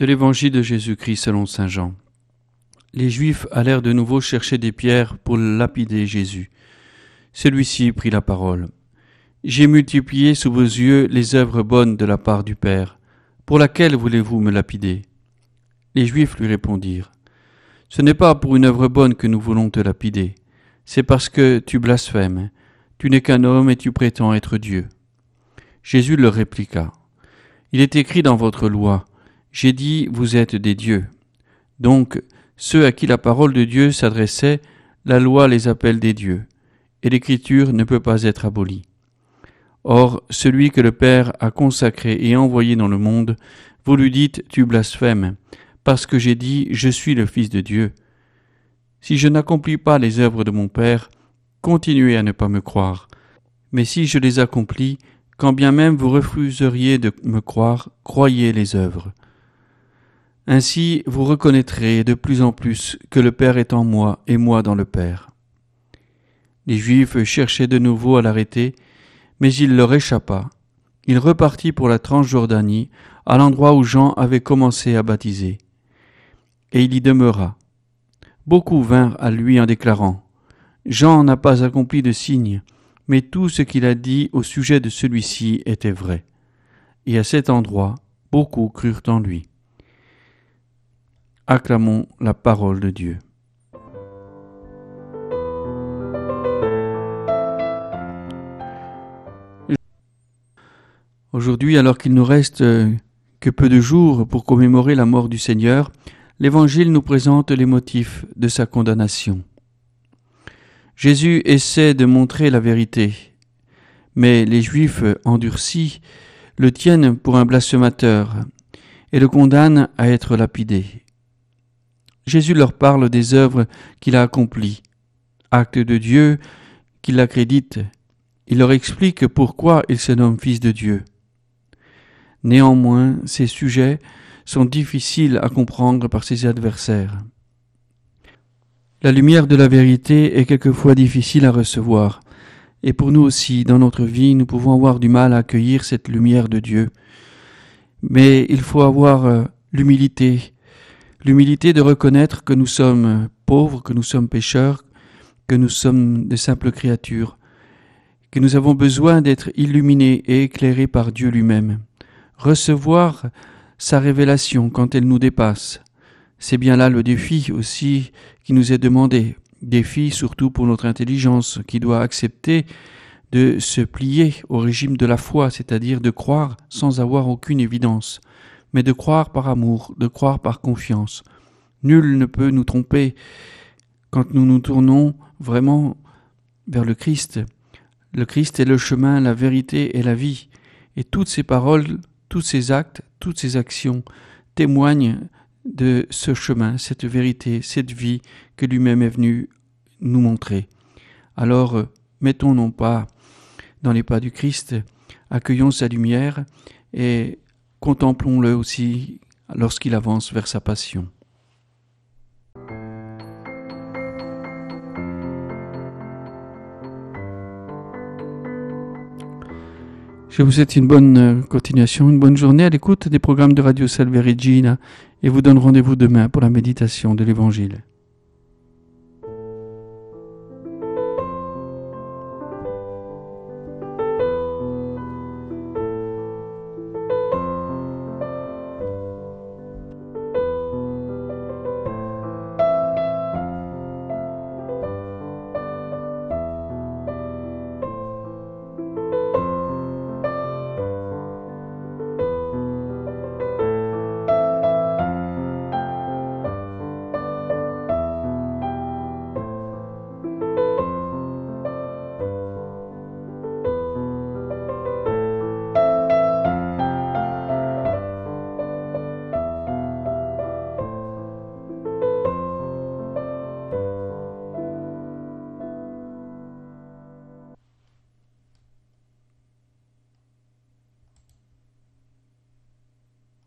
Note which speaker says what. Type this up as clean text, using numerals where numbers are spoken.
Speaker 1: De l'Évangile de Jésus-Christ selon saint Jean. Les Juifs allèrent de nouveau chercher des pierres pour lapider Jésus. Celui-ci prit la parole. « J'ai multiplié sous vos yeux les œuvres bonnes de la part du Père. Pour laquelle voulez-vous me lapider ?» Les Juifs lui répondirent. « Ce n'est pas pour une œuvre bonne que nous voulons te lapider. C'est parce que tu blasphèmes. Tu n'es qu'un homme et tu prétends être Dieu. » Jésus leur répliqua. « Il est écrit dans votre loi, j'ai dit, vous êtes des dieux. Donc, ceux à qui la parole de Dieu s'adressait, la loi les appelle des dieux, et l'écriture ne peut pas être abolie. Or, celui que le Père a consacré et envoyé dans le monde, vous lui dites, tu blasphèmes, parce que j'ai dit, je suis le Fils de Dieu. Si je n'accomplis pas les œuvres de mon Père, continuez à ne pas me croire. Mais si je les accomplis, quand bien même vous refuseriez de me croire, croyez les œuvres. Ainsi, vous reconnaîtrez de plus en plus que le Père est en moi et moi dans le Père. » Les Juifs cherchaient de nouveau à l'arrêter, mais il leur échappa. Il repartit pour la Transjordanie, à l'endroit où Jean avait commencé à baptiser. Et il y demeura. Beaucoup vinrent à lui en déclarant « Jean n'a pas accompli de signe, mais tout ce qu'il a dit au sujet de celui-ci était vrai. » Et à cet endroit, beaucoup crurent en lui. Acclamons la parole de Dieu. Aujourd'hui, alors qu'il nous reste que peu de jours pour commémorer la mort du Seigneur, l'Évangile nous présente les motifs de sa condamnation. Jésus essaie de montrer la vérité, mais les Juifs endurcis le tiennent pour un blasphémateur et le condamnent à être lapidé. Jésus leur parle des œuvres qu'il a accomplies, actes de Dieu qui l'accréditent. Il leur explique pourquoi il se nomme Fils de Dieu. Néanmoins, ces sujets sont difficiles à comprendre par ses adversaires. La lumière de la vérité est quelquefois difficile à recevoir, et pour nous aussi, dans notre vie, nous pouvons avoir du mal à accueillir cette lumière de Dieu. Mais il faut avoir l'humilité de reconnaître que nous sommes pauvres, que nous sommes pécheurs, que nous sommes de simples créatures, que nous avons besoin d'être illuminés et éclairés par Dieu lui-même. Recevoir sa révélation quand elle nous dépasse. C'est bien là le défi aussi qui nous est demandé. Défi surtout pour notre intelligence qui doit accepter de se plier au régime de la foi, c'est-à-dire de croire sans avoir aucune évidence, mais de croire par amour, de croire par confiance. Nul ne peut nous tromper quand nous nous tournons vraiment vers le Christ. Le Christ est le chemin, la vérité et la vie. Et toutes ces paroles, tous ces actes, toutes ces actions témoignent de ce chemin, cette vérité, cette vie que lui-même est venu nous montrer. Alors, mettons non pas dans les pas du Christ, accueillons sa lumière et contemplons-le aussi lorsqu'il avance vers sa passion. Je vous souhaite une bonne continuation, une bonne journée à l'écoute des programmes de Radio Salve Regina et vous donne rendez-vous demain pour la méditation de l'Évangile.